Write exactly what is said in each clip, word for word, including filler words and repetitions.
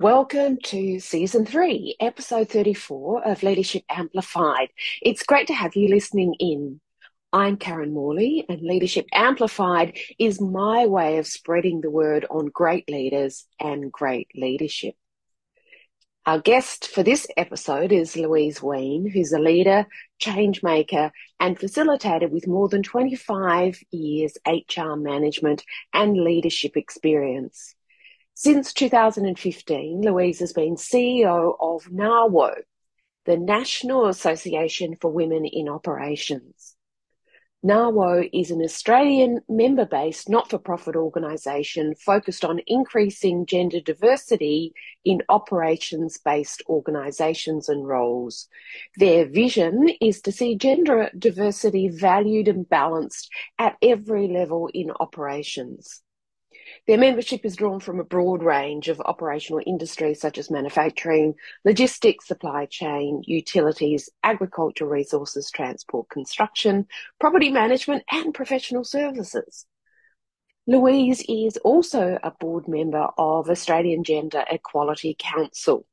Welcome to Season three, Episode thirty-four of Leadership Amplified. It's great to have you listening in. I'm Karen Morley, and Leadership Amplified is my way of spreading the word on great leaders and great leadership. Our guest for this episode is Louise Ween, who's a leader, change maker, and facilitator with more than twenty-five years H R management and leadership experience. Since two thousand fifteen, Louise has been C E O of NAWO, the National Association for Women in Operations. NAWO is an Australian member-based not-for-profit organisation focused on increasing gender diversity in operations-based organisations and roles. Their vision is to see gender diversity valued and balanced at every level in operations. Their membership is drawn from a broad range of operational industries such as manufacturing, logistics, supply chain, utilities, agriculture, resources, transport, construction, property management, and professional services. Louise is also a board member of Australian Gender Equality Council.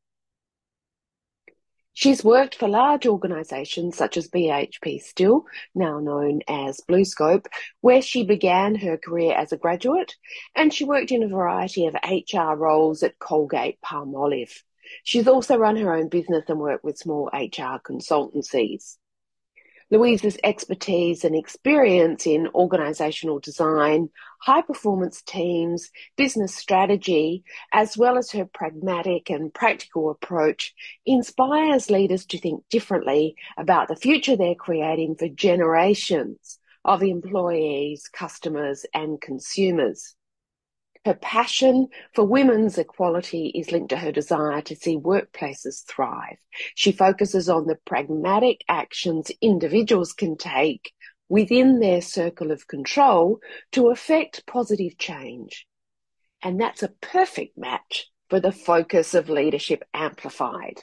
She's worked for large organisations such as B H P Steel, now known as BlueScope, where she began her career as a graduate, and she worked in a variety of H R roles at Colgate Palmolive. She's also run her own business and worked with small H R consultancies. Louise's expertise and experience in organisational design, high-performance teams, business strategy, as well as her pragmatic and practical approach, inspires leaders to think differently about the future they're creating for generations of employees, customers, and consumers. Her passion for women's equality is linked to her desire to see workplaces thrive. She focuses on the pragmatic actions individuals can take within their circle of control to affect positive change. And that's a perfect match for the focus of Leadership Amplified.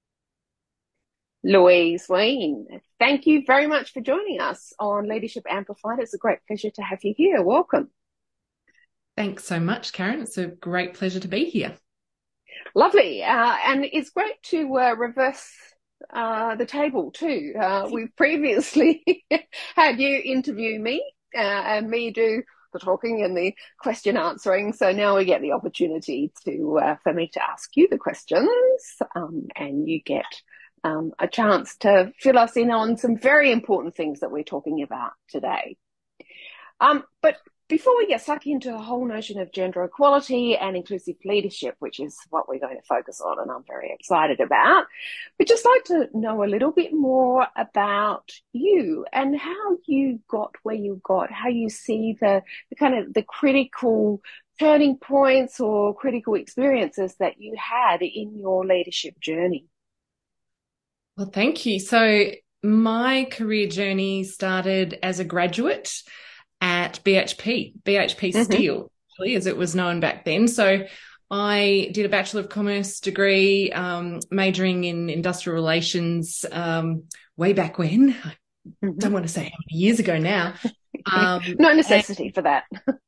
Louise Ween, thank you very much for joining us on Leadership Amplified. It's a great pleasure to have you here. Welcome. Thanks so much, Karen. It's a great pleasure to be here. Lovely. Uh, and it's great to uh, reverse uh, the table too. Uh, we've previously had you interview me uh, and me do the talking and the question answering. So now we get the opportunity to uh, for me to ask you the questions um, and you get um, a chance to fill us in on some very important things that we're talking about today. Um, but Before we get stuck into the whole notion of gender equality and inclusive leadership, which is what we're going to focus on and I'm very excited about, we'd just like to know a little bit more about you and how you got where you got, how you see the, the kind of the critical turning points or critical experiences that you had in your leadership journey. Well, thank you. So my career journey started as a graduate at B H P, B H P Steel, mm-hmm. actually, as it was known back then. So I did a Bachelor of Commerce degree, um, majoring in industrial relations um, way back when. I mm-hmm. don't want to say how many years ago now. Um, no necessity for that.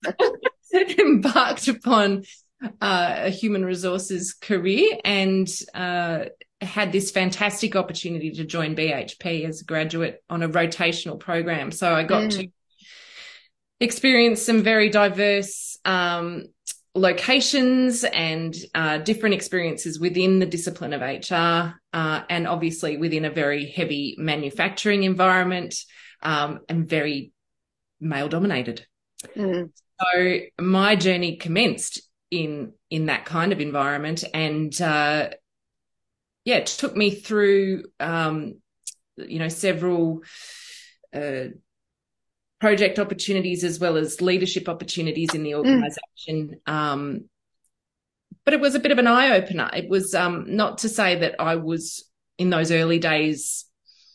Embarked upon uh, a human resources career and uh, had this fantastic opportunity to join B H P as a graduate on a rotational program. So I got mm. to experience some very diverse um, locations and uh, different experiences within the discipline of H R uh, and obviously within a very heavy manufacturing environment um, and very male dominated. Mm. So my journey commenced in in that kind of environment and uh, yeah, it took me through um, you know several uh project opportunities as well as leadership opportunities in the organisation. Mm. Um, but it was a bit of an eye-opener. It was um, not to say that I was, in those early days,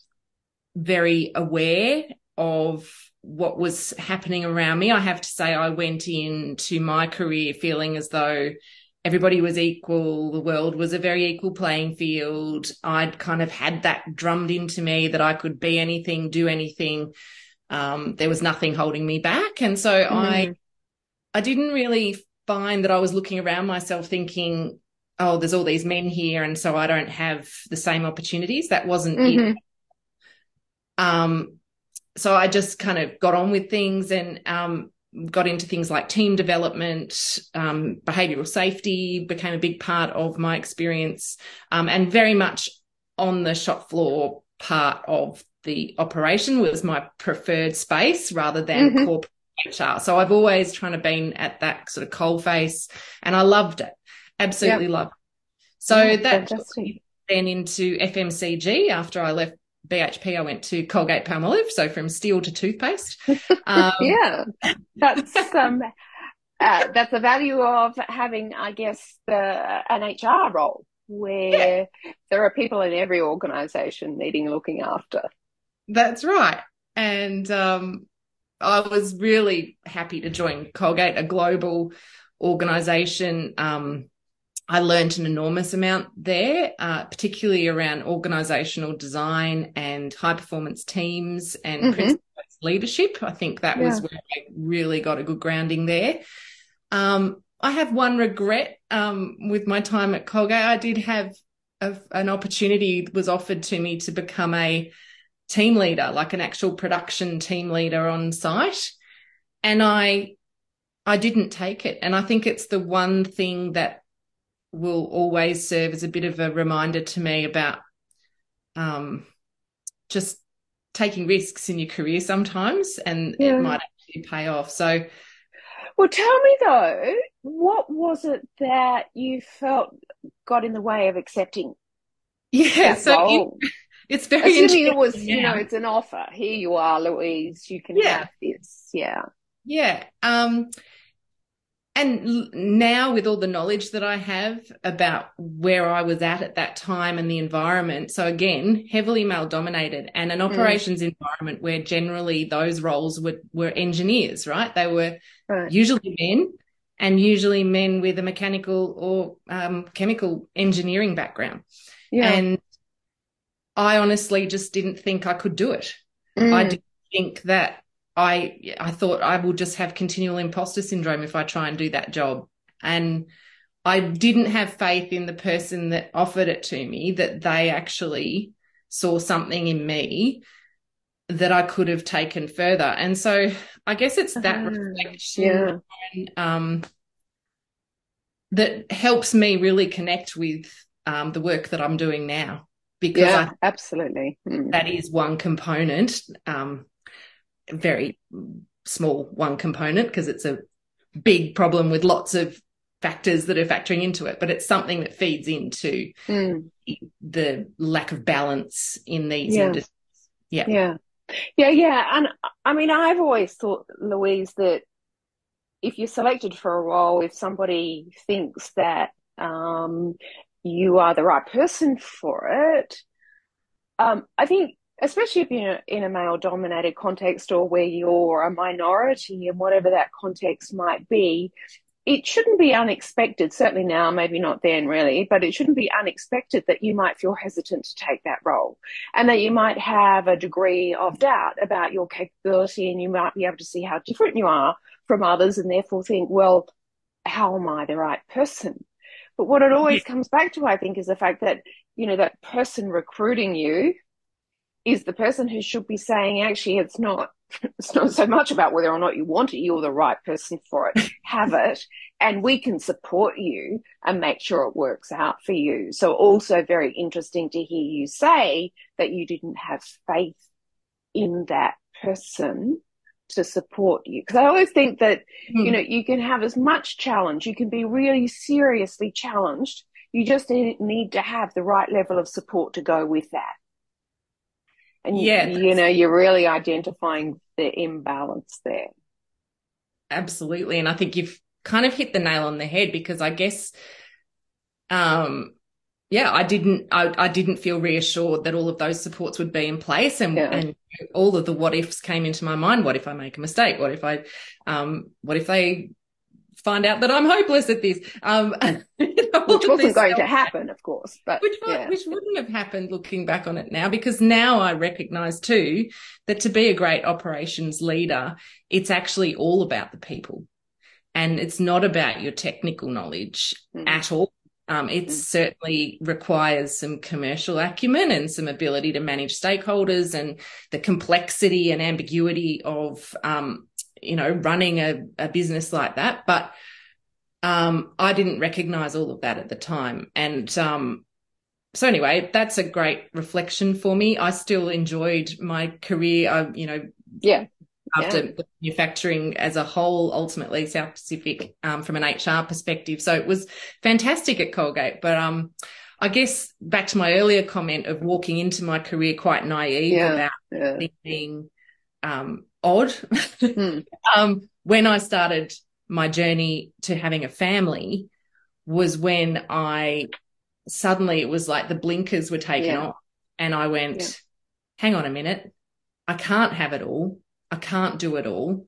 very aware of what was happening around me. I have to say I went into my career feeling as though everybody was equal. The world was a very equal playing field. I'd kind of had that drummed into me that I could be anything, do anything. Um, there was nothing holding me back. And so mm. I I didn't really find that I was looking around myself thinking, oh, there's all these men here, and so I don't have the same opportunities. That wasn't Mm-hmm. it. Um, so I just kind of got on with things and um, got into things like team development, um, behavioural safety became a big part of my experience, um, and very much on the shop floor part of the operation was my preferred space rather than mm-hmm. corporate H R. So I've always kind of been at that sort of coalface, and I loved it. Absolutely yep. loved it. So yeah, that took me then into F M C G. After I left B H P, I went to Colgate Palmolive, so from steel to toothpaste. Um, yeah, that's um, uh, that's the value of having, I guess, the, an H R role where yeah. there are people in every organisation needing looking after. That's right, and um, I was really happy to join Colgate, a global organisation. Um, I learned an enormous amount there, uh, particularly around organisational design and high performance teams and mm-hmm. principles leadership. I think that yeah. was where I really got a good grounding there. Um, I have one regret um, with my time at Colgate. I did have a, an opportunity was offered to me to become a team leader, like an actual production team leader on site, and I I didn't take it. And I think it's the one thing that will always serve as a bit of a reminder to me about um, just taking risks in your career sometimes, and yeah. it might actually pay off. So, well, tell me though, what was it that you felt got in the way of accepting? Yeah, so it, it's very assuming it was, you know, it's an offer. Here you are, Louise. You can yeah. have this. Yeah, yeah. Um, And now with all the knowledge that I have about where I was at at that time and the environment, so again, heavily male dominated and an operations mm. environment where generally those roles were, were engineers, right? They were right. usually men and usually men with a mechanical or um, chemical engineering background. Yeah. And I honestly just didn't think I could do it. Mm. I didn't think that I I thought I will just have continual imposter syndrome if I try and do that job. And I didn't have faith in the person that offered it to me, that they actually saw something in me that I could have taken further. And so I guess it's that uh, reflection yeah. and, um, that helps me really connect with um, the work that I'm doing now. Because yeah, I, absolutely. Mm. that is one component, um, very small one component, because it's a big problem with lots of factors that are factoring into it, but it's something that feeds into mm. the lack of balance in these yeah. industries. Yeah. Yeah. Yeah. Yeah. And I mean, I've always thought, Louise, that if you're selected for a role, if somebody thinks that um, you are the right person for it, um, I think, especially if you're in a male-dominated context or where you're a minority in whatever that context might be, it shouldn't be unexpected, certainly now, maybe not then really, but it shouldn't be unexpected that you might feel hesitant to take that role and that you might have a degree of doubt about your capability, and you might be able to see how different you are from others and therefore think, well, how am I the right person? But what it always comes back to, I think, is the fact that, you know, that person recruiting you is the person who should be saying, actually, it's not it's not so much about whether or not you want it, you're the right person for it. Have it, and we can support you and make sure it works out for you. So also very interesting to hear you say that you didn't have faith in that person to support you. Because I always think that, mm. you know, you can have as much challenge, you can be really seriously challenged, you just need to have the right level of support to go with that. And, yeah, you, you know, you're really identifying the imbalance there. Absolutely. And I think you've kind of hit the nail on the head, because I guess, um, yeah, I didn't, I, I didn't feel reassured that all of those supports would be in place, and, yeah. and all of the what ifs came into my mind. What if I make a mistake? What if I, um, what if they find out that I'm hopeless at this? Um, which wasn't going to happen, of course, but which, yeah. which wouldn't have happened looking back on it now, because now I recognise too that to be a great operations leader, it's actually all about the people, and it's not about your technical knowledge mm. at all. Um, it mm. certainly requires some commercial acumen and some ability to manage stakeholders and the complexity and ambiguity of, um, you know, running a, a business like that. But um, I didn't recognize all of that at the time. And um, so anyway, that's a great reflection for me. I still enjoyed my career, I, you know, yeah. after yeah. manufacturing as a whole, ultimately South Pacific, um, from an H R perspective. So it was fantastic at Colgate. But um, I guess back to my earlier comment of walking into my career quite naive yeah. about yeah. things being um, odd. mm. um, when I started my journey to having a family was when I suddenly, it was like the blinkers were taken yeah. off and I went, yeah. hang on a minute, I can't have it all. I can't do it all.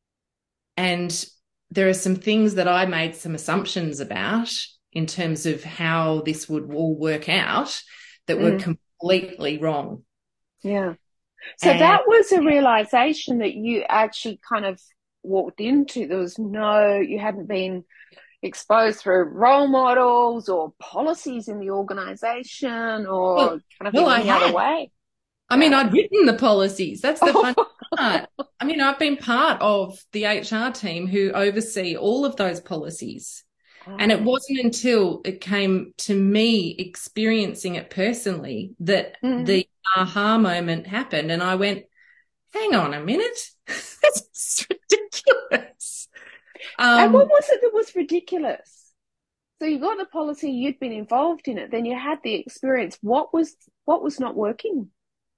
And there are some things that I made some assumptions about in terms of how this would all work out that mm. were completely wrong. Yeah. So and, that was a realization that you actually kind of walked into. There was no, you hadn't been exposed through role models or policies in the organization or well, kind of well, in any I other way. I mean, I'd written the policies. That's the fun part. I mean, I've been part of the H R team who oversee all of those policies. Oh. And it wasn't until it came to me experiencing it personally that mm. the aha moment happened. And I went, hang on a minute, this is ridiculous. Um, and what was it that was ridiculous? So you got the policy, you'd been involved in it, then you had the experience. What was what was not working?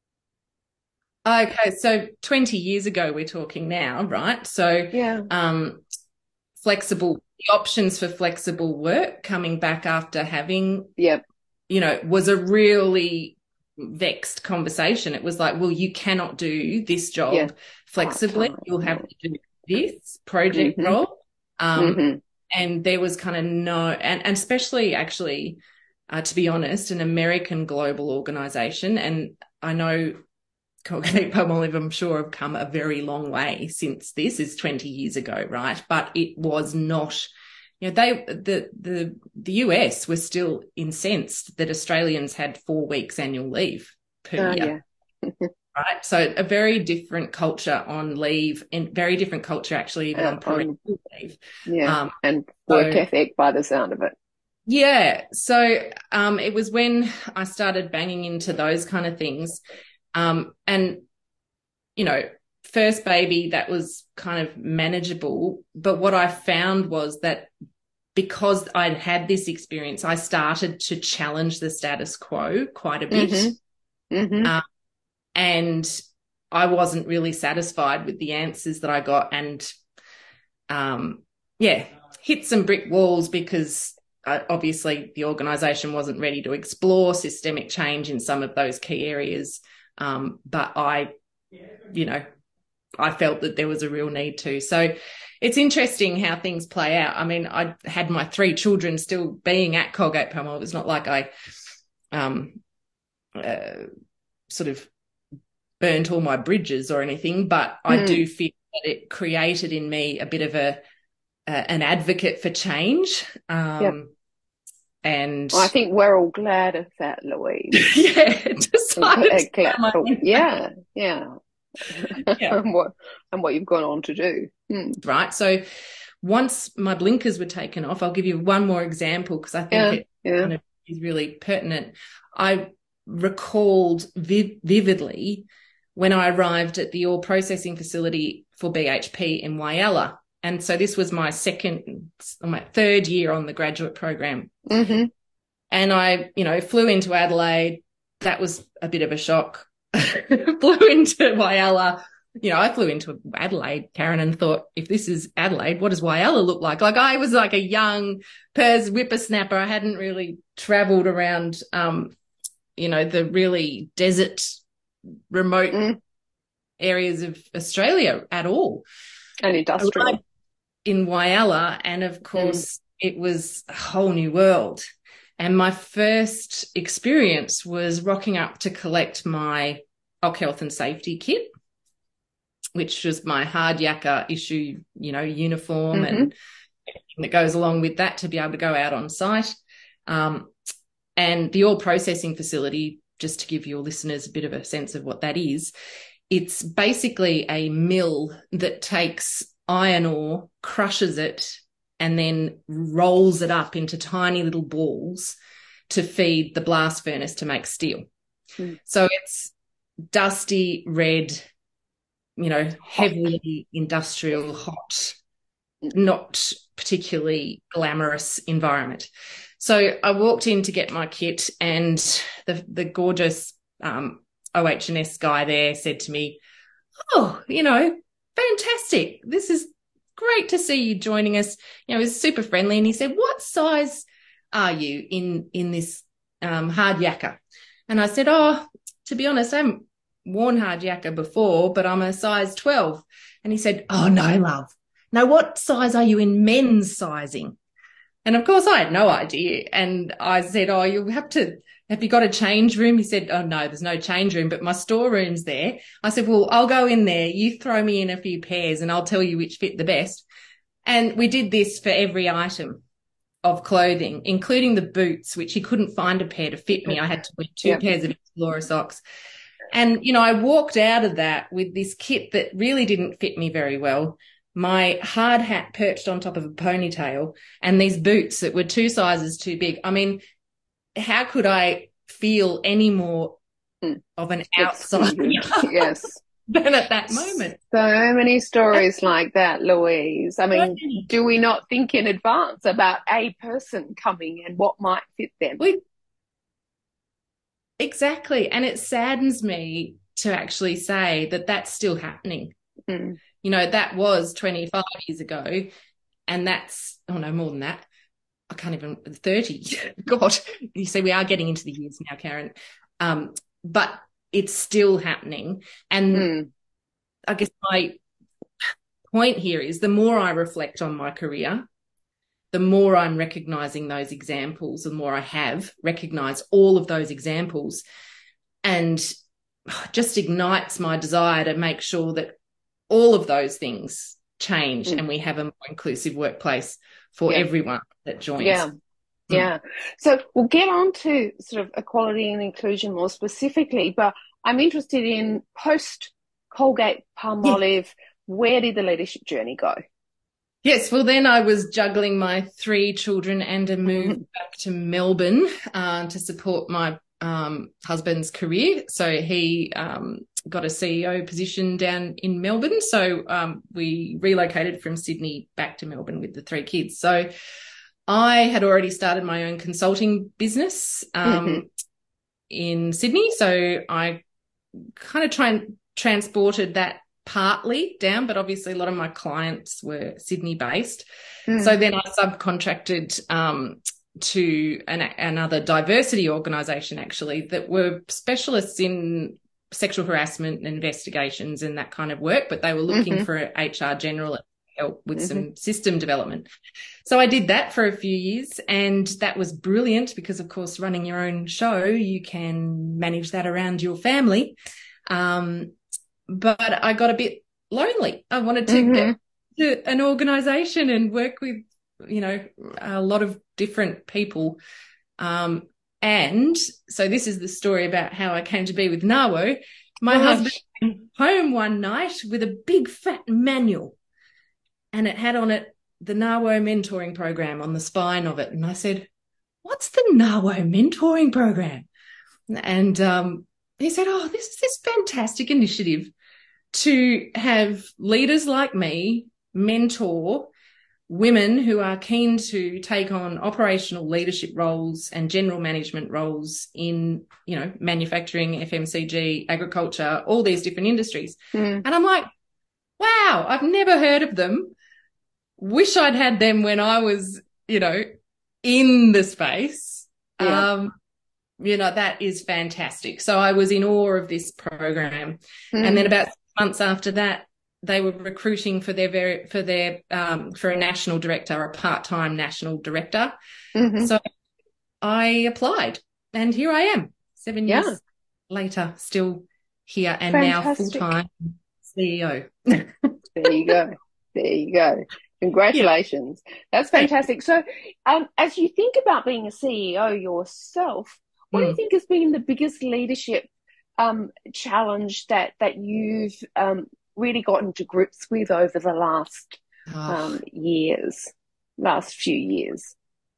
Okay, so twenty years ago we're talking now, right? So yeah. um, flexible, the options for flexible work coming back after having, yep. you know, was a really vexed conversation. It was like, well, you cannot do this job yeah. flexibly. Part-time. You'll have to do this project mm-hmm. role. Um, mm-hmm. And there was kind of no, and, and especially actually, uh, to be honest, an American global organization. And I know Colgate-Palmolive, I'm sure, have come a very long way since this is twenty years ago, right? But it was not, you know, they, the, the, the U S was still incensed that Australians had four weeks annual leave per oh, year. Yeah. Right. So a very different culture on leave and very different culture actually even uh, on parental um, leave. Yeah. Um, and work so, ethic by the sound of it. Yeah. So um, it was when I started banging into those kind of things. Um, and, you know, first baby, that was kind of manageable. But what I found was that because I'd had this experience, I started to challenge the status quo quite a bit. Mm-hmm. Mm-hmm. Um, and I wasn't really satisfied with the answers that I got. And, um, yeah, hit some brick walls because uh, obviously the organisation wasn't ready to explore systemic change in some of those key areas. Um, but I, you know, I felt that there was a real need to. So it's interesting how things play out. I mean, I had my three children still being at Colgate-Palmolive. It's not like I um, uh, sort of burnt all my bridges or anything, but mm. I do feel that it created in me a bit of a uh, an advocate for change. Um, yep. And well, I think we're all glad of that, Louise. yeah, decided oh, yeah, yeah, yeah. and what and what you've gone on to do, hmm. right? So once my blinkers were taken off, I'll give you one more example because I think yeah, it yeah. kind of is really pertinent. I recalled viv- vividly when I arrived at the ore processing facility for B H P in Whyalla. And so this was my second, my third year on the graduate program. Mm-hmm. And I, you know, flew into Adelaide. That was a bit of a shock. Flew into Whyalla. You know, I flew into Adelaide, Karen, and thought, if this is Adelaide, what does Whyalla look like? Like I was like a young Pers whippersnapper. I hadn't really travelled around, um, you know, the really desert, remote mm. areas of Australia at all. And industrial. In Whyalla, and of course, mm. it was a whole new world. And my first experience was rocking up to collect my Occ Health and Safety kit, which was my hard yakka issue, you know, uniform mm-hmm. and everything that goes along with that to be able to go out on site. Um, and the oil processing facility, just to give your listeners a bit of a sense of what that is, it's basically a mill that takes iron ore, crushes it, and then rolls it up into tiny little balls to feed the blast furnace to make steel. Mm. So it's dusty, red, you know, heavily industrial, hot, not particularly glamorous environment. So I walked in to get my kit, and the the gorgeous um, O H and S guy there said to me, "Oh, you know, fantastic. This is great to see you joining us." You know, he was super friendly, and he said, "What size are you in in this um, hard yakka?" And I said, "Oh, to be honest, I haven't worn hard yakka before, but I'm a size twelve. And he said, "Oh, no, love. Now, what size are you in men's sizing?" And of course, I had no idea. And I said, "Oh, you'll have to, have you got a change room?" He said, "Oh, no, there's no change room, but my storeroom's there." I said, "Well, I'll go in there. You throw me in a few pairs and I'll tell you which fit the best." And we did this for every item of clothing, including the boots, which he couldn't find a pair to fit me. I had to wear two yeah. pairs of Explorer socks. And, you know, I walked out of that with this kit that really didn't fit me very well, my hard hat perched on top of a ponytail, and these boots that were two sizes too big. I mean, how could I feel any more of an outsider yes. than at that moment? So many stories like that, Louise. I mean, do we not think in advance about a person coming and what might fit them? We, exactly. And it saddens me to actually say that that's still happening. Mm. You know, that was twenty-five years ago, and that's, oh no, more than that. I can't even, thirty. God, you see, we are getting into the years now, Karen. Um, but it's still happening. And mm. I guess my point here is the more I reflect on my career, the more I'm recognizing those examples, the more I have recognized all of those examples, and just ignites my desire to make sure that all of those things change mm. and we have a more inclusive workplace for yeah. everyone that joins. Yeah. Mm. Yeah. So we'll get on to sort of equality and inclusion more specifically, but I'm interested in post Colgate Palmolive. Yeah. Where did the leadership journey go? Yes, well, then I was juggling my three children and a move mm-hmm. back to Melbourne uh, to support my um, husband's career. So he um, got a C E O position down in Melbourne. So um, we relocated from Sydney back to Melbourne with the three kids. So I had already started my own consulting business um, mm-hmm. in Sydney. So I kind of try and transported that partly down, but obviously a lot of my clients were Sydney based. Mm. So then I subcontracted um, to an, another diversity organisation actually that were specialists in sexual harassment investigations and that kind of work, but they were looking mm-hmm. for an H R general help with mm-hmm. some system development. So I did that for a few years, and that was brilliant because, of course, running your own show, you can manage that around your family. Um, but I got a bit lonely. I wanted to mm-hmm. get to an organisation and work with, you know, a lot of different people. Um, and so this is the story about how I came to be with NAWO. My Gosh. husband came home one night with a big fat manual, and it had on it the NAWO mentoring program on the spine of it. And I said, "What's the NAWO mentoring program?" And um, he said, "Oh, this is this fantastic initiative to have leaders like me mentor women who are keen to take on operational leadership roles and general management roles in, you know, manufacturing, F M C G, agriculture, all these different industries." Mm. And I'm like, wow, I've never heard of them. Wish I'd had them when I was, you know, in the space. Yeah. Um, you know, that is fantastic. So I was in awe of this program. Mm. And then about six months after that, they were recruiting for their very, for their, um, for a national director, a part-time national director. Mm-hmm. So I applied, and here I am seven yeah. years later, still here and fantastic. Now full-time C E O. There you go. There you go. Congratulations. Yeah. That's fantastic. So, um, as you think about being a C E O yourself, what mm. do you think has been the biggest leadership um, challenge that that you've um, really gotten to grips with over the last oh. um, years, last few years?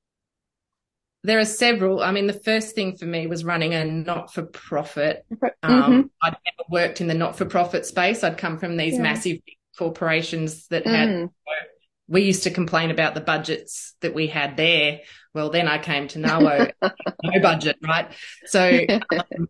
There are several. I mean, the first thing for me was running a not-for-profit. Mm-hmm. Um, I'd never worked in the not-for-profit space. I'd come from these yeah. massive corporations that had, mm. we used to complain about the budgets that we had there. Well, then I came to NAWO, no budget, right? So, um,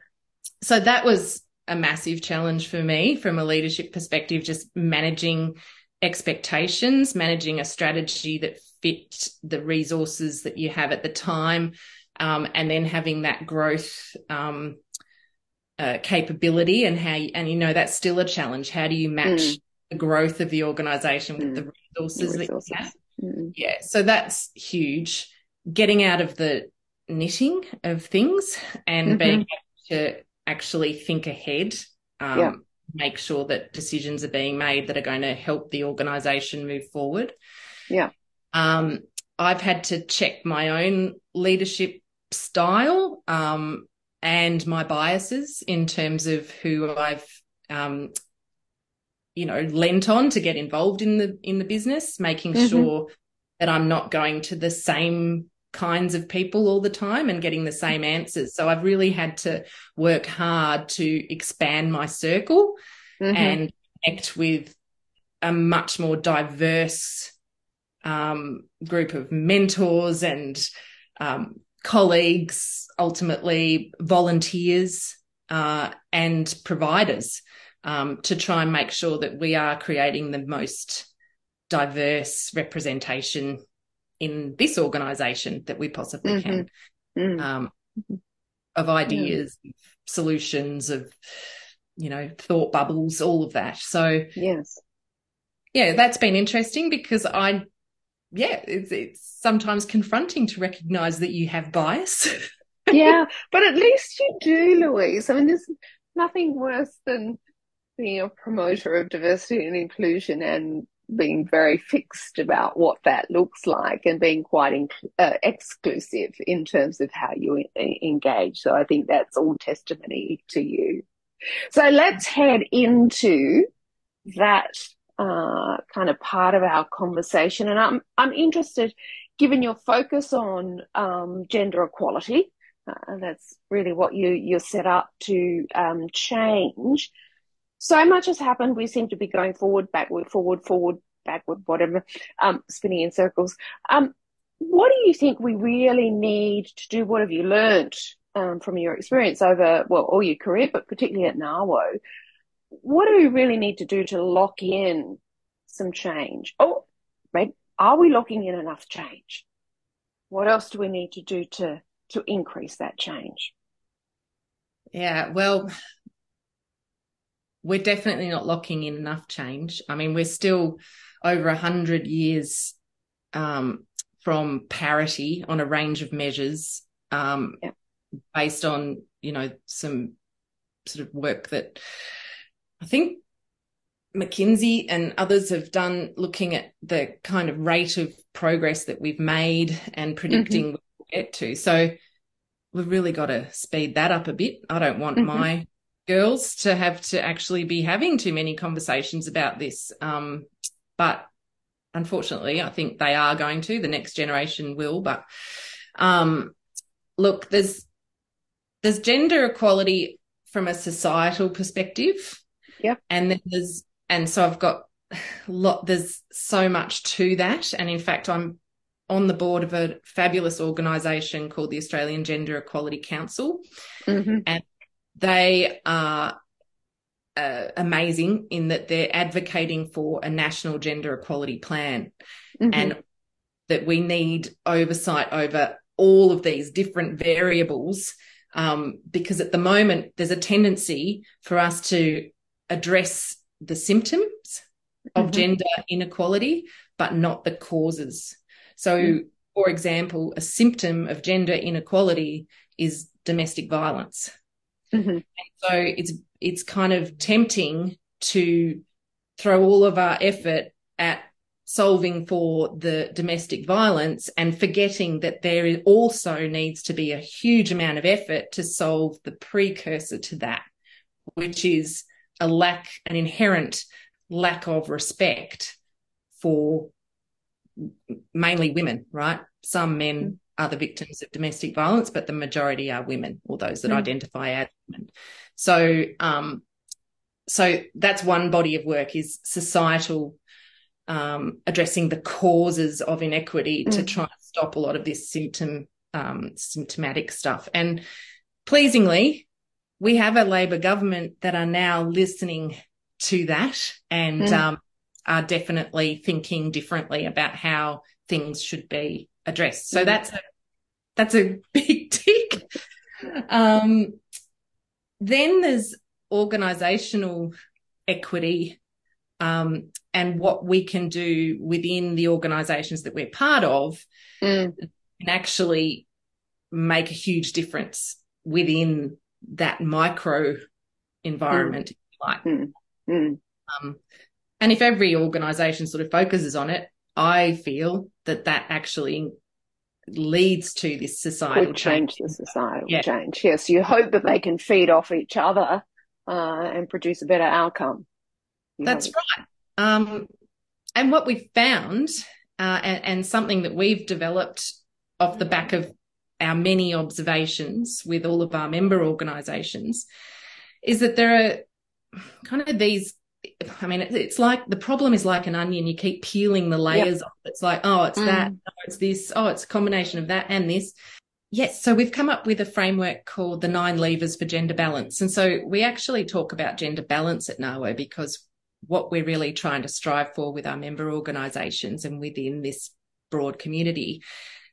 so that was a massive challenge for me from a leadership perspective, just managing expectations, managing a strategy that fit the resources that you have at the time, um, and then having that growth um, uh, capability and how, you, and you know, that's still a challenge. How do you match mm. the growth of the organisation with mm. the resources, the resources that you have? Mm. Yeah, so that's huge. Getting out of the knitting of things and mm-hmm. being able to actually think ahead. Um, yeah. Make sure that decisions are being made that are going to help the organisation move forward. Yeah. Um, I've had to check my own leadership style um, and my biases in terms of who I've, um, you know, lent on to get involved in the in the business, making mm-hmm. sure that I'm not going to the same kinds of people all the time and getting the same answers. So I've really had to work hard to expand my circle mm-hmm. and connect with a much more diverse um, group of mentors and um, colleagues, ultimately volunteers uh, and providers um, to try and make sure that we are creating the most diverse representation in this organisation that we possibly mm-hmm. can, mm-hmm. um, of ideas, yeah. solutions, of, you know, thought bubbles, all of that. So, yes, yeah, that's been interesting because I, yeah, it's, it's sometimes confronting to recognise that you have bias. Yeah, but at least you do, Louise. I mean, there's nothing worse than being a promoter of diversity and inclusion and being very fixed about what that looks like and being quite in, uh, exclusive in terms of how you in, engage. So I think that's all testimony to you. So let's head into that uh, kind of part of our conversation. And I'm I'm interested, given your focus on um, gender equality, uh, that's really what you you're set up to um, change. So much has happened. We seem to be going forward, backward, forward, forward, backward, whatever, um, spinning in circles. Um, what do you think we really need to do? What have you learned um, from your experience over, well, all your career, but particularly at NAWO? What do we really need to do to lock in some change? Oh, right. Are we locking in enough change? What else do we need to do to, to increase that change? Yeah, well, we're definitely not locking in enough change. I mean, we're still over a hundred years um, from parity on a range of measures um, yeah. based on, you know, some sort of work that I think McKinsey and others have done looking at the kind of rate of progress that we've made and predicting mm-hmm. we'll get to. So we've really got to speed that up a bit. I don't want mm-hmm. my girls to have to actually be having too many conversations about this. Um, but unfortunately, I think they are going to. The next generation will. But um, look, there's there's gender equality from a societal perspective. Yeah. And then there's and so I've got lot there's so much to that. And in fact, I'm on the board of a fabulous organisation called the Australian Gender Equality Council. Mm-hmm. And they are uh, amazing in that they're advocating for a national gender equality plan mm-hmm. and that we need oversight over all of these different variables um, because at the moment there's a tendency for us to address the symptoms mm-hmm. of gender inequality but not the causes. So, mm-hmm. for example, a symptom of gender inequality is domestic violence. Mm-hmm. And so it's it's kind of tempting to throw all of our effort at solving for the domestic violence and forgetting that there also needs to be a huge amount of effort to solve the precursor to that, which is a lack, an inherent lack of respect for mainly women, right? Some men are the victims of domestic violence, but the majority are women, or those that mm. identify as women. So, um, so that's one body of work, is societal, um, addressing the causes of inequity mm. to try and stop a lot of this symptom, um, symptomatic stuff. And pleasingly, we have a Labor government that are now listening to that and mm. um, are definitely thinking differently about how things should be addressed. So mm. that's a that's a big tick. Um, then there's organisational equity, um, and what we can do within the organisations that we're part of mm. can actually make a huge difference within that micro environment, mm. if you like. Mm. Mm. Um, and if every organisation sort of focuses on it, I feel that that actually leads to this societal Could change. change. the societal yeah. change. Yes, you hope that they can feed off each other uh, and produce a better outcome. You That's hope. right. Um, and what we've found, uh, and, and something that we've developed off the back of our many observations with all of our member organisations, is that there are kind of these, I mean, it's like the problem is like an onion. You keep peeling the layers yep. off. It's like, oh, it's mm. that, oh, it's this, oh, it's a combination of that and this. Yes, so we've come up with a framework called the nine levers for gender balance. And so we actually talk about gender balance at NAWA because what we're really trying to strive for with our member organisations and within this broad community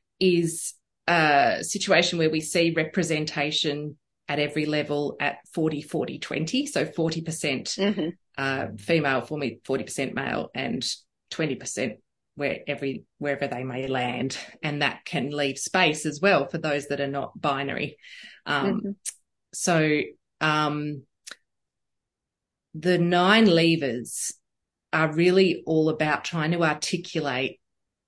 is a situation where we see representation at every level at forty, forty, twenty. So forty percent mm-hmm. uh, female, forty percent male, and twenty percent where every, wherever they may land. And that can leave space as well for those that are not binary. Um, mm-hmm. So um, the nine levers are really all about trying to articulate,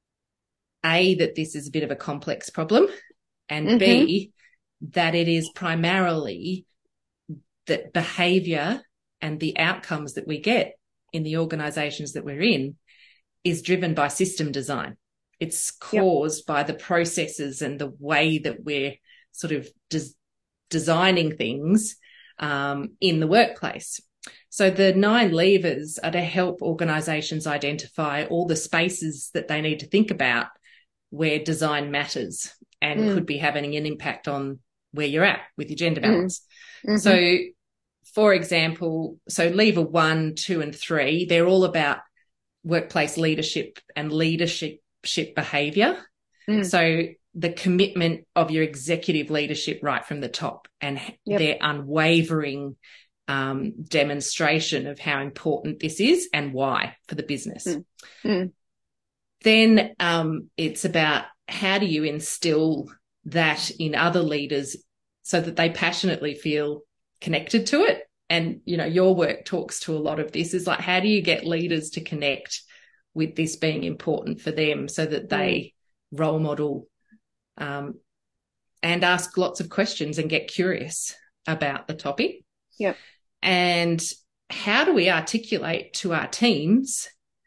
A, that this is a bit of a complex problem, and mm-hmm. B, that it is primarily that behaviour and the outcomes that we get in the organisations that we're in is driven by system design. It's caused yep. by the processes and the way that we're sort of des- designing things um, in the workplace. So the nine levers are to help organisations identify all the spaces that they need to think about where design matters and mm. could be having an impact on where you're at with your gender balance. Mm. Mm-hmm. So, for example, so lever one, two, and three, they're all about workplace leadership and leadership behaviour. Mm. So the commitment of your executive leadership right from the top and yep. their unwavering um, demonstration of how important this is and why for the business. Mm. Mm. Then um, it's about how do you instill that in other leaders so that they passionately feel connected to it. And, you know, your work talks to a lot of this, is like, how do you get leaders to connect with this being important for them so that they mm. role model um, and ask lots of questions and get curious about the topic? Yep. And how do we articulate to our teams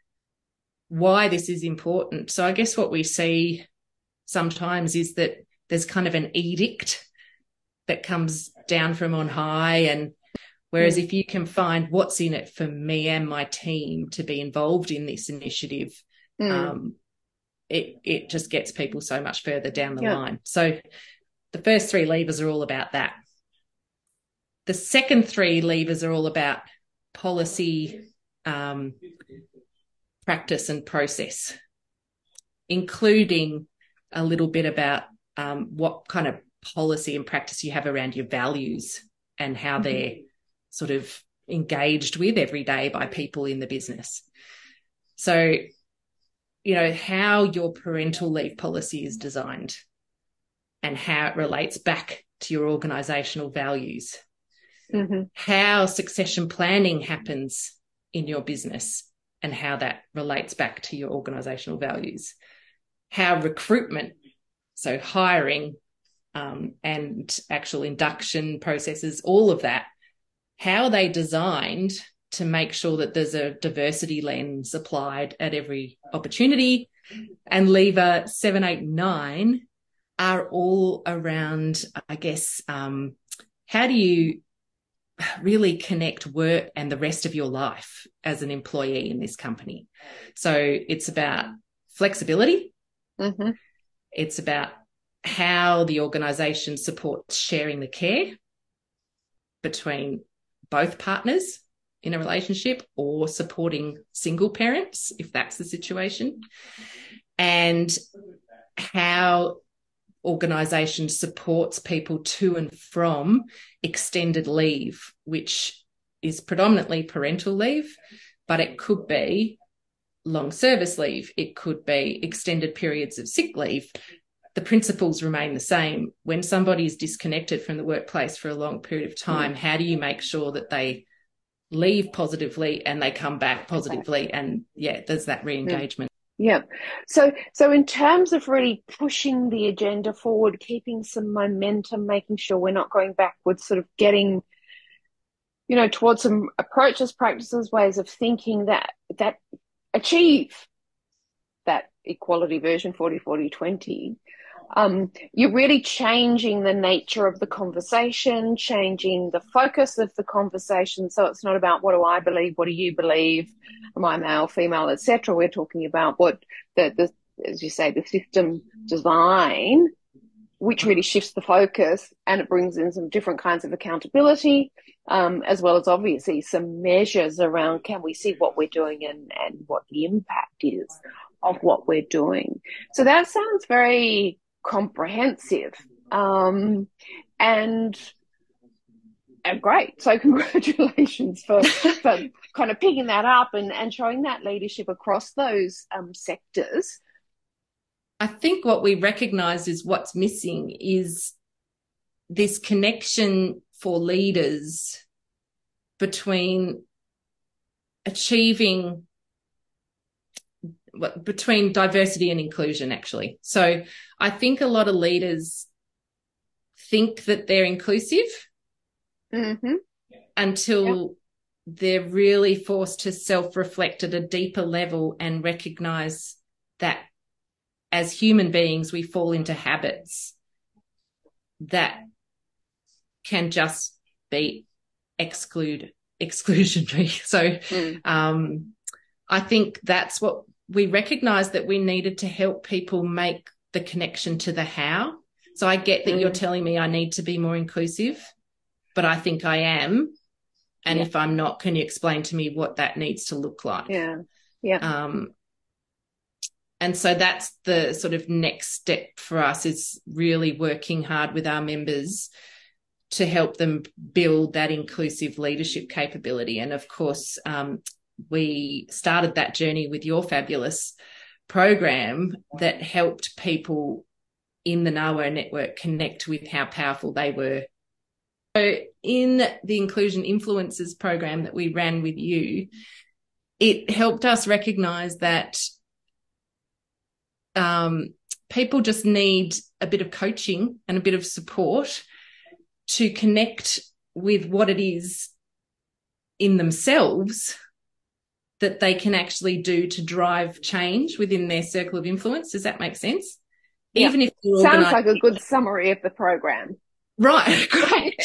why this is important? So I guess what we see sometimes is that there's kind of an edict that comes down from on high, and whereas mm. if you can find what's in it for me and my team to be involved in this initiative, mm. um, it it just gets people so much further down the yeah. line. So the first three levers are all about that. The second three levers are all about policy, um, practice and process, including a little bit about um, what kind of policy and practice you have around your values and how mm-hmm. they're sort of engaged with every day by people in the business. So, you know, how your parental leave policy is designed and how it relates back to your organisational values, mm-hmm. how succession planning happens in your business and how that relates back to your organizational values. How recruitment, so hiring um, and actual induction processes, all of that, how are they designed to make sure that there's a diversity lens applied at every opportunity. And lever seven, eight, nine are all around, I guess, um, how do you really connect work and the rest of your life as an employee in this company? So it's about flexibility. Mm-hmm. It's about how the organisation supports sharing the care between both partners in a relationship, or supporting single parents, if that's the situation, and how organisation supports people to and from extended leave, which is predominantly parental leave, but it could be long service leave. It could be extended periods of sick leave. The principles remain the same. When somebody is disconnected from the workplace for a long period of time, how do you make sure that they leave positively and they come back positively? And yeah, there's that re-engagement. Yeah. So, so in terms of really pushing the agenda forward, keeping some momentum, making sure we're not going backwards, sort of getting, you know, towards some approaches, practices, ways of thinking that, that achieve that equality version forty, forty, twenty. Um, you're really changing the nature of the conversation, changing the focus of the conversation. So it's not about what do I believe, what do you believe, am I male, female, et cetera. We're talking about what the, the, as you say, the system design, which really shifts the focus, and it brings in some different kinds of accountability, um, as well as obviously some measures around can we see what we're doing and, and what the impact is of what we're doing. So that sounds very comprehensive, um, and, and great. So congratulations for, for kind of picking that up and, and showing that leadership across those um, sectors. I think what we recognise is what's missing is this connection for leaders between achieving between diversity and inclusion, actually. So I think a lot of leaders think that they're inclusive mm-hmm. until yep. they're really forced to self-reflect at a deeper level and recognise that as human beings, we fall into habits that can just be exclude exclusionary. So mm. um, I think that's what we recognise, that we needed to help people make the connection to the how. So I get that mm. you're telling me I need to be more inclusive, but I think I am. And yeah. if I'm not, can you explain to me what that needs to look like? Yeah. Yeah. Um, and so that's the sort of next step for us, is really working hard with our members to help them build that inclusive leadership capability. And of course, um, we started that journey with your fabulous program that helped people in the Ngawa network connect with how powerful they were. So in the Inclusion Influencers program that we ran with you, it helped us recognise that um, people just need a bit of coaching and a bit of support to connect with what it is in themselves that they can actually do to drive change within their circle of influence. Does that make sense? Yeah. Even if you're sounds like a good summary of the program. Right, great.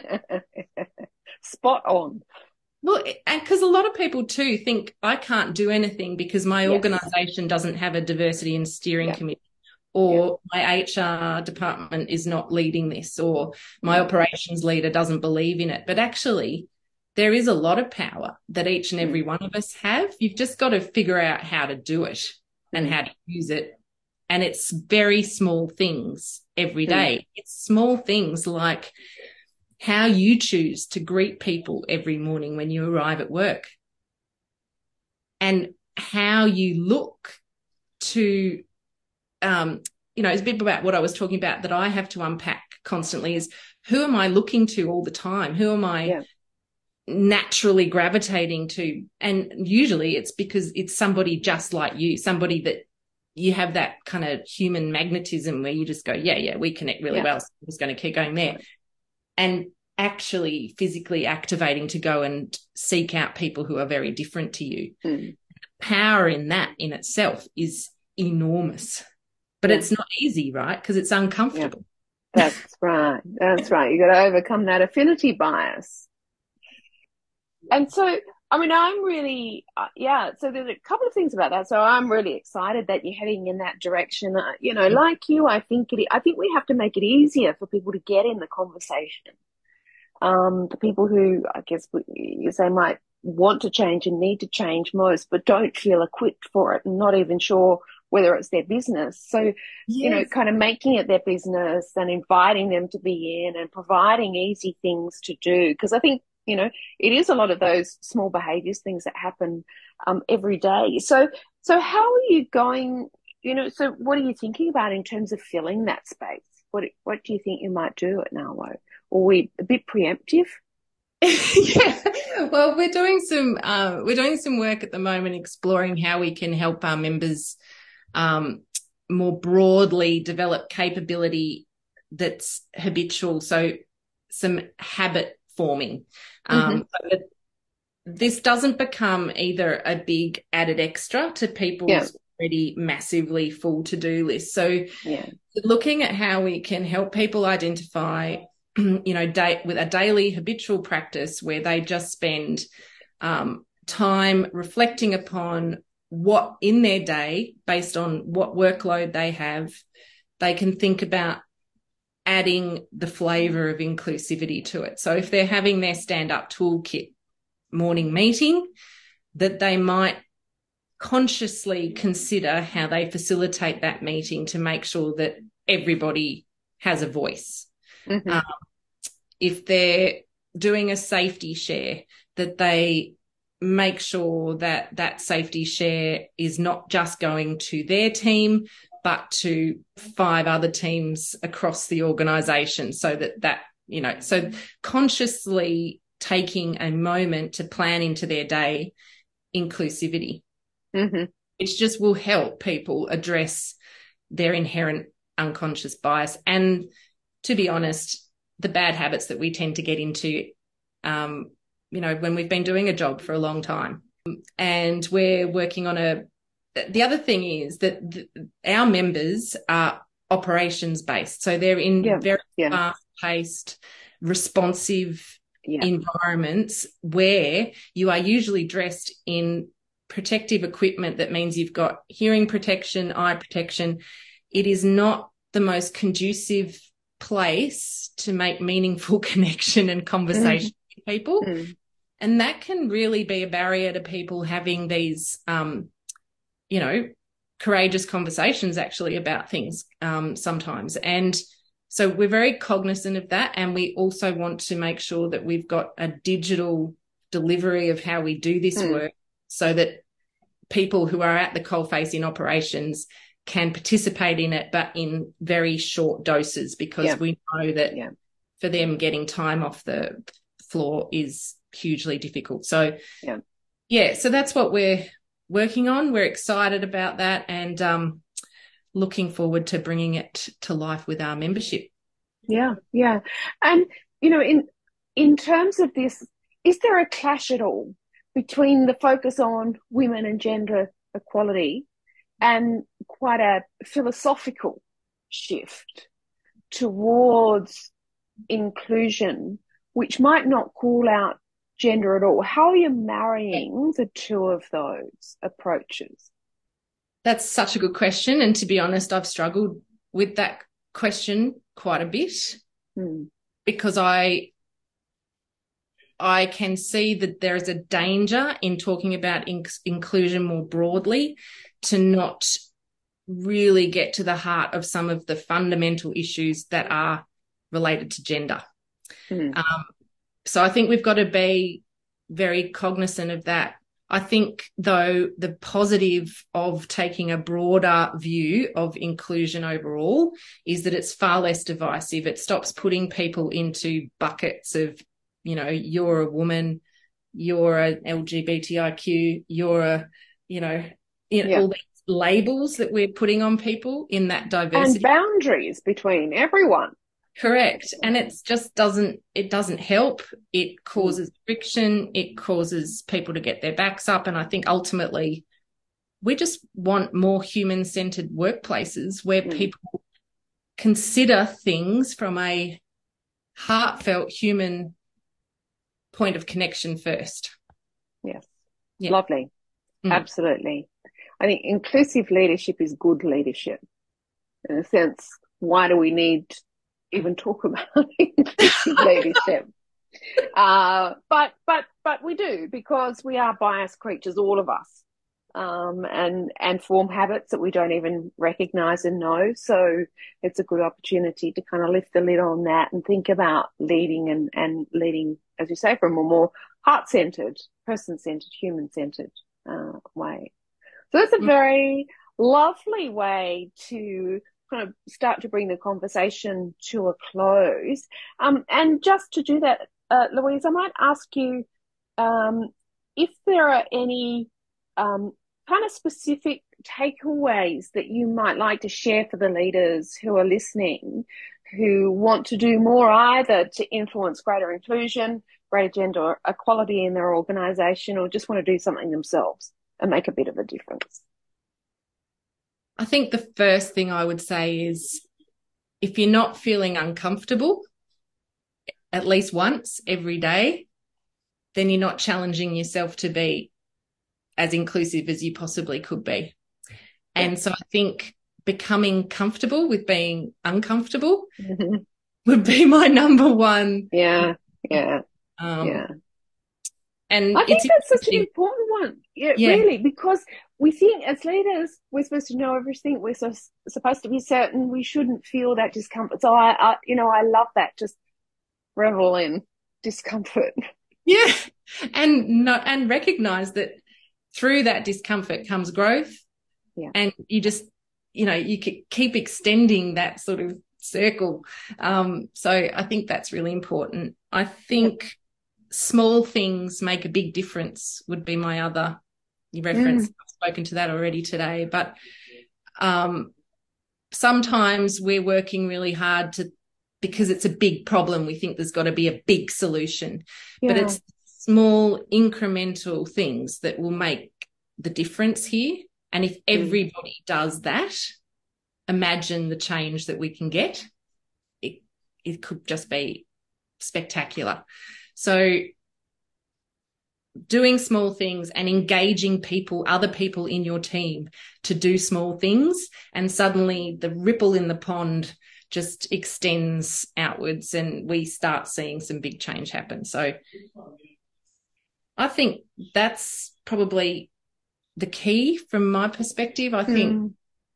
Spot on. Well, and because a lot of people too think I can't do anything because my yes. organisation doesn't have a diversity and steering yeah. committee, or yeah. my H R department is not leading this, or my operations leader doesn't believe in it. But actually, there is a lot of power that each and every mm. one of us have. You've just got to figure out how to do it and mm. how to use it. And it's very small things every day. Mm. It's small things like how you choose to greet people every morning when you arrive at work, and how you look to, um, you know, it's a bit about what I was talking about that I have to unpack constantly, is who am I looking to all the time? Who am I? Yeah. naturally gravitating to. And usually it's because it's somebody just like you, somebody that you have that kind of human magnetism where you just go, yeah, yeah, we connect really yeah. well. So I'm just going to keep going there. Right. And actually physically activating to go and seek out people who are very different to you. Mm. Power in that in itself is enormous, but yeah. it's not easy, right? Because it's uncomfortable. Yeah. That's right. That's right. You got to overcome that affinity bias. And so, I mean, I'm really, uh, yeah, so there's a couple of things about that. So I'm really excited that you're heading in that direction. Uh, you know, like you, I think it, I think we have to make it easier for people to get in the conversation. Um, the people who, I guess, you say might want to change and need to change most, but don't feel equipped for it and not even sure whether it's their business. So, yes. you know, kind of making it their business and inviting them to be in and providing easy things to do. Because I think, you know, it is a lot of those small behaviours, things that happen um, every day. So, so how are you going, you know, so what are you thinking about in terms of filling that space? What what do you think you might do at NAWO? Or are we a bit preemptive? Yeah, well, we're doing some uh, we're doing some work at the moment exploring how we can help our members um, more broadly develop capability that's habitual. So some habit forming. Um, mm-hmm. so that this doesn't become either a big added extra to people's yeah. already massively full to-do list. So yeah. looking at how we can help people identify, you know, day, with a daily habitual practice where they just spend um, time reflecting upon what in their day, based on what workload they have, they can think about adding the flavour of inclusivity to it. So if they're having their stand-up toolkit morning meeting, that they might consciously consider how they facilitate that meeting to make sure that everybody has a voice. Mm-hmm. Um, if they're doing a safety share, that they make sure that that safety share is not just going to their team, but to five other teams across the organisation, so that that, you know, so consciously taking a moment to plan into their day inclusivity, mm-hmm. which just will help people address their inherent unconscious bias. And to be honest, the bad habits that we tend to get into, um, you know, when we've been doing a job for a long time. And we're working on a, the other thing is that the, our members are operations based. So they're in yeah. very yeah. fast paced, responsive yeah. environments where you are usually dressed in protective equipment. That means you've got hearing protection, eye protection. It is not the most conducive place to make meaningful connection and conversation mm. with people. Mm. And that can really be a barrier to people having these, um, you know, courageous conversations actually about things um, sometimes. And so we're very cognizant of that. And we also want to make sure that we've got a digital delivery of how we do this mm. work, so that people who are at the coalface in operations can participate in it, but in very short doses, because yeah. we know that yeah. for them, getting time off the floor is hugely difficult. So yeah, yeah, so that's what we're working on. We're excited about that, and um, looking forward to bringing it to life with our membership. Yeah, yeah. And, you know, in in terms of this, is there a clash at all between the focus on women and gender equality and quite a philosophical shift towards inclusion, which might not call out gender at all? How are you marrying the two of those approaches? That's such a good question. And to be honest, I've struggled with that question quite a bit mm. because I I can see that there is a danger in talking about in- inclusion more broadly to not really get to the heart of some of the fundamental issues that are related to gender. Mm. Um, so I think we've got to be very cognizant of that. I think, though, the positive of taking a broader view of inclusion overall is that it's far less divisive. It stops putting people into buckets of, you know, you're a woman, you're an L G B T I Q, you're a, you know, in Yeah. all these labels that we're putting on people in that And diversity. boundaries between everyone. Correct. And it just doesn't, it doesn't help. It causes friction. It causes people to get their backs up. And I think ultimately we just want more human-centered workplaces where Mm. people consider things from a heartfelt human point of connection first. Yes. Yeah. Lovely. Mm. Absolutely. I think inclusive leadership is good leadership. In a sense, why do we need to even talk about inclusive leadership? Uh, but, but, but we do, because we are biased creatures, all of us, um, and, and form habits that we don't even recognize and know. So it's a good opportunity to kind of lift the lid on that and think about leading and, and leading, as you say, from a more heart-centered, person-centered, human-centered, uh, way. So that's a very lovely way to kind of start to bring the conversation to a close. Um, and just to do that, uh, Louise, I might ask you um, if there are any um, kind of specific takeaways that you might like to share for the leaders who are listening, who want to do more either to influence greater inclusion, greater gender equality in their organisation, or just want to do something themselves and make a bit of a difference. I think the first thing I would say is, if you're not feeling uncomfortable at least once every day, then you're not challenging yourself to be as inclusive as you possibly could be. Yeah. And so I think becoming comfortable with being uncomfortable mm-hmm. would be my number one. Yeah, yeah, um, yeah. And I think that's such an important one. Yeah, yeah, really, because we think as leaders, we're supposed to know everything. We're so, supposed to be certain. We shouldn't feel that discomfort. So I, I, you know, I love that. Just revel in discomfort. Yeah. And no, and recognize that through that discomfort comes growth. Yeah. And you just, you know, you keep extending that sort of circle. Um, so I think that's really important. I think yeah. small things make a big difference would be my other reference. Mm. I've spoken to that already today, but um, sometimes we're working really hard to, because it's a big problem, we think there's got to be a big solution, yeah. but it's small incremental things that will make the difference here. And if everybody mm. does that, imagine the change that we can get. It, it could just be spectacular. So doing small things and engaging people, other people in your team to do small things, and suddenly the ripple in the pond just extends outwards and we start seeing some big change happen. So I think that's probably the key from my perspective. I think, mm.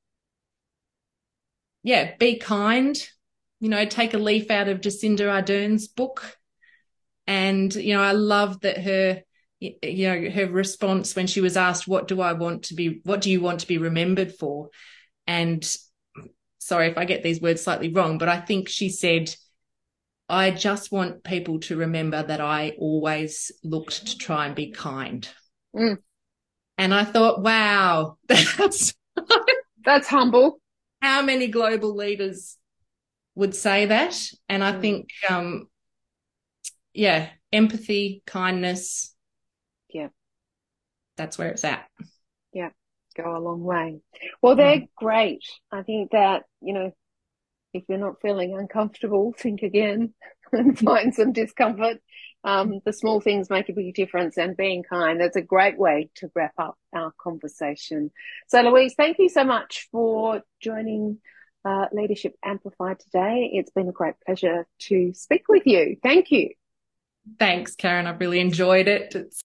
yeah, be kind, you know, take a leaf out of Jacinda Ardern's book. And, you know, I love that her, you know, her response when she was asked, what do I want to be, what do you want to be remembered for? And sorry if I get these words slightly wrong, but I think she said, I just want people to remember that I always looked to try and be kind. Mm. And I thought, wow, that's that's humble. How many global leaders would say that? And I mm. think, um, yeah, empathy, kindness. Yeah. That's where it's at. Yeah. Go a long way. Well, they're mm. great. I think that, you know, if you're not feeling uncomfortable, think again and find some discomfort. Um, the small things make a big difference, and being kind, that's a great way to wrap up our conversation. So, Louise, thank you so much for joining uh, Leadership Amplified today. It's been a great pleasure to speak with you. Thank you. Thanks, Karen. I've really enjoyed it. It's